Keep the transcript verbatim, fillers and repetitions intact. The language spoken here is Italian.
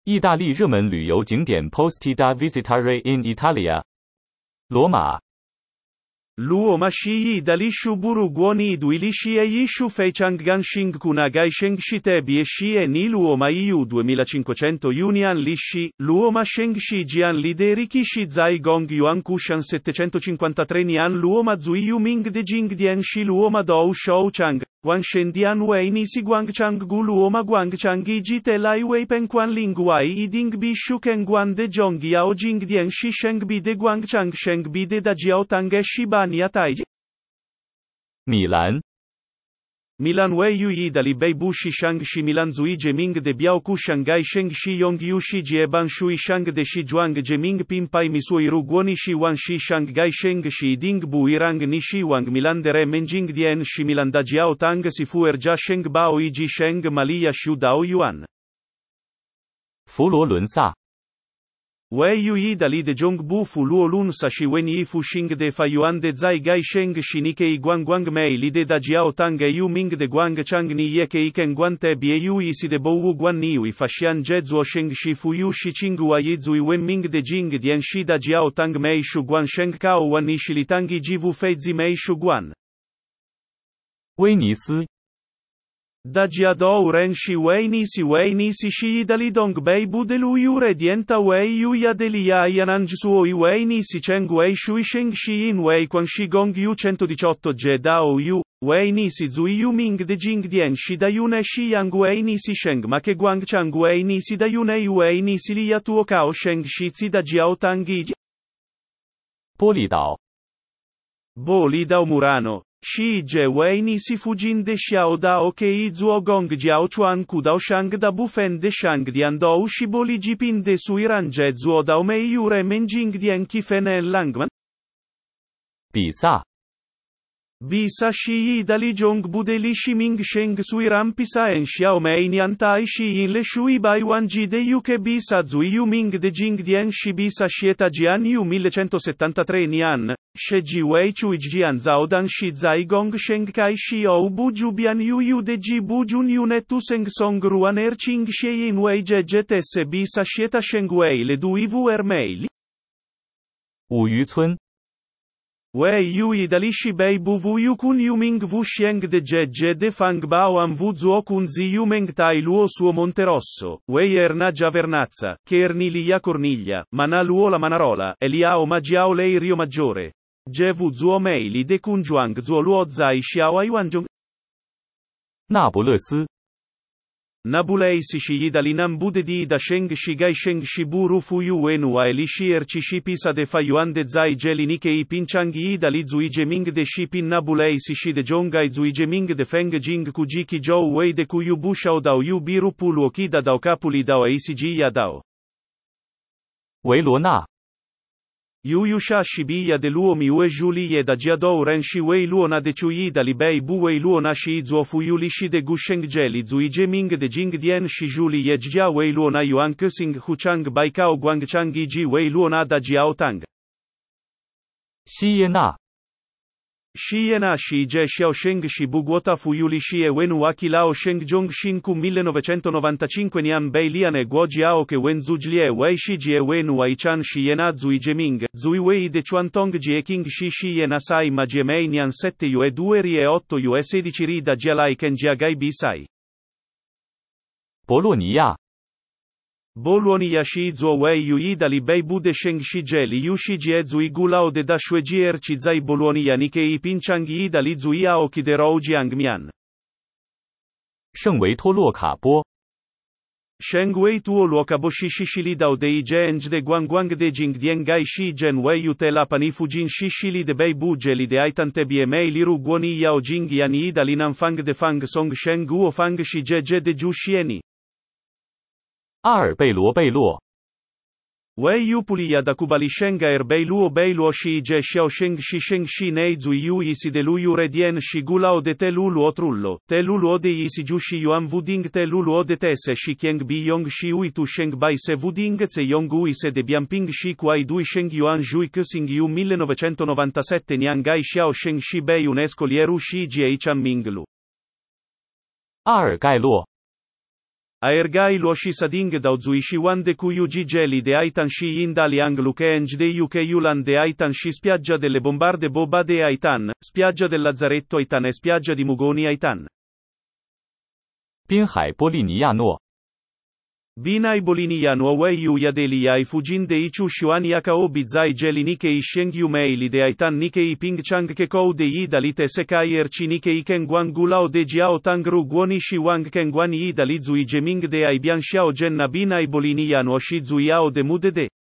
意大利热门旅游景点 Posti da visitare in Italia. 罗马 L'uoma shi da lishu buru guoni du ilishi e yishu fei changgan shing kunagai sheng shi tebi e shi e ni l'uoma iu duemilacinquecento unian lishi, l'uoma sheng shi jian lideri kishi zai gong yuan kushan settecentocinquantatré nian l'uoma zui yu ming de jing dien shi l'uoma dou shou chang, guan shen dian wei ni si guang chang gu l'uoma guang chang i ji te lai wei pen quan ling wai i ding bi shu ken guan de jong yao jing dien shi sheng bi de guang chang sheng bi de da jiao tang e shi ban 米兰 Milan Wei Yu Yi Dali Bei Bu Shi Shang Shi Milan Zui Jeming de Biao Ku Shanghai Sheng Shi Yong Yu Shi Jie Ban Shui Shang de Shi Zhuang Jeming Pin Pai Mi Sui Ru Guoni Shi Wan Shi Shanghai Sheng Shi Ding Bu Irang Ni Shi Wang Milan de Re Menjing Dien Shi Milan Da Jiao Tang Si Fu Er Jia Sheng Bao Yi Ji Sheng Malia Shu Dao Yuan 佛罗伦萨 Wei Yu Yi Dali de Jong Bu Fu Luo Lun Sa Shi Wen Yi Fu Xing de Fa Yuan de Zai Gai Sheng Shi Ni Kei Guang Guang Mei Li de Da Jiao Tang e Yu Ming de Guang Chang Ni Ye Kei Ken Guan Te Bie Yu Yi Si de Bo Wu Guan Ni Ui Fa Xian Je Zuo Sheng Shi Fu Yu Shi Ching Ua Yi Zui Wen Ming de Jing Dien Shi Da Jiao Tang Mei Shu Guan Sheng Kao Wan Ni Shi Li Tang Yi Ji Wu Fei Zi Mei Shu Guan 威尼斯 Da Jiadou Ren Shi Wei Ni Si Wei Ni Si Shi Dali Dong Bei Bu De Lu Yu Re Dienta Wei Yu Ya De Li Ya Yanang Suoi Wei Ni Si Cheng Wei Shui Sheng Shi In Wei Quan Shi Gong Yu centodiciotto Je Dao Yu, Wei Ni Si Zui Yu Ming De Jing Dien Shi Da Yune Shi Yang Wei Ni Si Sheng Ma Ke Guang Chang Wei Ni Si Da Yune Wei Ni Si Li Ya Tuo Kao Sheng Shi Zi Da Jiao Tang Yi 波利岛 Bo Li Dao Murano Shi Je Wei Ni Si Fujin De Xiao Dao Ke I Zuo Gong Jiao Chuan Ku Dao Shang Da Bufen De Shang Dian Dou Shi Bo Li Jipin De Sui Ran Je Zuo Dao Mei Yu Re Menjing Dien Ki Fen En Langman 比萨 Bisa Shi Yi Dali Jong Bu De Li Shi Ming Sheng Sui Ram Pisa En Xiao Mei Nian Tai Shi In Le Shui Bai Wan Ji De Yu Ke Bisa Zui Yu Ming De Jing Dien Shi Bisa Shieta Jian Yu millecentosettantatré Nian She Ji Wei Chui Jian Zhao Dan Shi Zai Gong Sheng Kai Shi Ou Bu Ju Bian Yu Yu De Ji Bu Jun Yu Ne Tu Seng Song Ruan Er Ching Xie In Wei Je Je Tesse Bisa Shieta Sheng Wei Le Dui Vu Er Mei Li 五渔村 Wei Yu Yi Dali Shi Bei Bu Vu Yu Kun Yu Ming Vu Sheng De Je Je De Fang Bao Am Vu Zuo Kun Zi Yu Meng Tai Luo Suo Monterosso, Wei Erna Giavernazza, Che Erni Lia Corniglia, Mana Luo La Manarola, Eliao Ma Jiao Lei Rio Maggiore. Je Vu Zuo Mei Li De Kun Juang Zuo Luo Zai Xiao Ai Wanjong 那不勒斯 Nabulei Si Shi Yi Dali Nam Bu De Di Da Sheng Shi Gai Sheng Shi Bu Ru Fu Yu Wen Wa Li Shi Er Chi Shi Pisa De Fa Yuan De Zai Je Li Ni Ke I Pin Chang Yi Dali Zui Je Ming De Shi Pin Nabulei Si Shi De Jongai Zui Je Ming De Feng Jing Ku Ji Ki Zhou Wei De Ku Yu Bu Shao Dao Yu Bi Ru Pu Luo Ki Da Dao Kapuli Dao Ei Si Ji Ya Dao 维罗纳 Yu Yu Sha Shi Bi Ya De Luo Mi Ue Ju Li Ye Da Jiadou Ren Shi Wei Luo Na De Chu Yi Dali Bei Bu Wei Luo Na Shi Zuo Fu Yu Li Shi De Gu Sheng Je Li Zui Je Ming De Jing Dien Shi Ju Li Ye Jia Wei Luo Na Yuan Ke Sing Hu Chang Bai Kao Guang Chang Yi Ji Wei Luo Na Da Jiao Tang 西耶纳 Shi Yena Shi Je Xiao Sheng Shi Bu Guota Fu Yu Li Shi E Wen Wa Ki Lao Sheng Jong Shin Ku millenovecentonovantacinque Nian Bei Lian E Guo Jiao Ke Wen Zu Jlie Wei Shi Ji E Wen Wai Chan Shi Yena Zui Jeming, Zui Wei De Chuan Tong Ji E King Shi Shi Yena Sai Ma Jie Mei Nian sette Yu E due Ri E otto Yu E sedici Ri Da Jia Lai Ken Jia Gai Bi Sai 博洛尼亚 Boluoni Ya Shi Zuo Wei Yu Yi Dali Bei Bu De Sheng Shi Je Li Yu Shi Jie Zui Gu Lao De Da Shue Ji Er Chi Zai Boluoni Ya Ni Ke I Pin Chang Yi Dali Zui Yao Ki De Rou Jiang Mian 圣维托洛卡波 Sheng Wei Tuo Luo Ka Bo Shi Shi Shi Li Dao De I Je Eng De Guang Guang De Jing Dien Gai Shi Gen Wei Yu Te La Pani Fu Jin Shi Shi Li De Bei Bu Je Li De Ai Tan Te Bie Mei Li Ru Guoni Yao Jing Yan Yi Dali Nan Fang De Fang Song Sheng Guo Fang Shi Je Je De Ju Xieni 阿尔贝罗贝洛 Wei Yu Pulia Da Kubali Shenga Er Bei Luo Bei Luo Shi Je Xiao Sheng Shi Sheng Shi Nei Zui Yu Yi Si De Lu Yu Re Dien Shi Gu Lao De Te Lu Luo Trullo, Te Lu Luo De Yi Si Ju Shi Yuan Vu Ding Te Lu Luo De Te Se Shi Kieng Bi Yong Shi Ui Tu Sheng Bai Se Vu Ding Ze Yong Ui Se De Bianping Shi Kuai Dui Sheng Yuan Jui Kusing Yu millenovecentonovantasette Nian Gai Xiao Sheng Shi Bei UNESCO Lieru Shi Jie Chan Minglu 阿尔盖洛 Aergai luo shi sading dao zui shi wan de kuyu ji geli de aitan shi yin da liang luke eng de yuke yulan de aitan shi spiaggia delle bombarde boba de aitan, spiaggia del lazzaretto aitan e spiaggia di Mugoni aitan. 滨海波利尼亚诺 Binai boliniano wei yu yadeli ai fujin de ichu shuan yakao bizai geli nike i sheng yu mei li de aitan nike i ping chang ke kou de yi dalite sekai erchi nike i ken guan gulao de jiao tangru guoni shi wang ken guan yi dali zui jeming de ai bian xiao gen na binai boliniano shi zui yao de mude de.